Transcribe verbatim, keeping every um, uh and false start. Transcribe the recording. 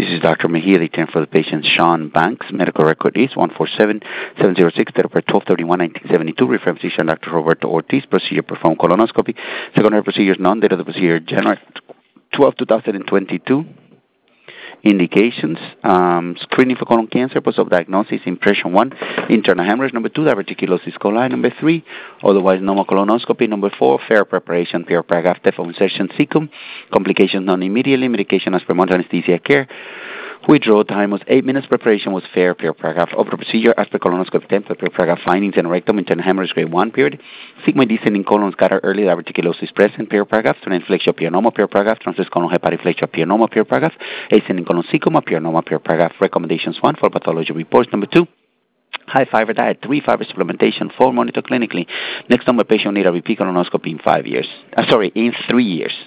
This is Doctor Mejia, the attendant for the patient Sean Banks. Medical record is one four seven seven zero six, date of birth twelve thirty-one nineteen seventy-two. Reference physician Doctor Roberto Ortiz. Procedure performed colonoscopy. Secondary procedures none. Date of the procedure January twelfth, twenty twenty-two. Indications, um, screening for colon cancer, post-op diagnosis, impression one, internal hemorrhage, number two, diverticulosis coli, number three, otherwise normal colonoscopy, number four, fair preparation, fair paragraph, of insertion cecum, complications non immediately, medication as per month anesthesia care, withdrawal time was eight minutes, preparation was fair, fair paragraph, of the procedure as per colonoscopy template, fair paragraph, findings and rectum, internal hemorrhage grade one period, sigmoid descending colon scatter early, diverticulosis present, fair paragraph, transflexia pianoma, fair paragraph, transverse colon hepatiflexia pianoma, fair paragraph, ascending colon cecum, pianoma, fair paragraph, recommendations one for pathology reports, number two, high fiber diet, three fiber supplementation, four monitor clinically. Next number patient need a repeat colonoscopy in five years. Uh, sorry, in three years.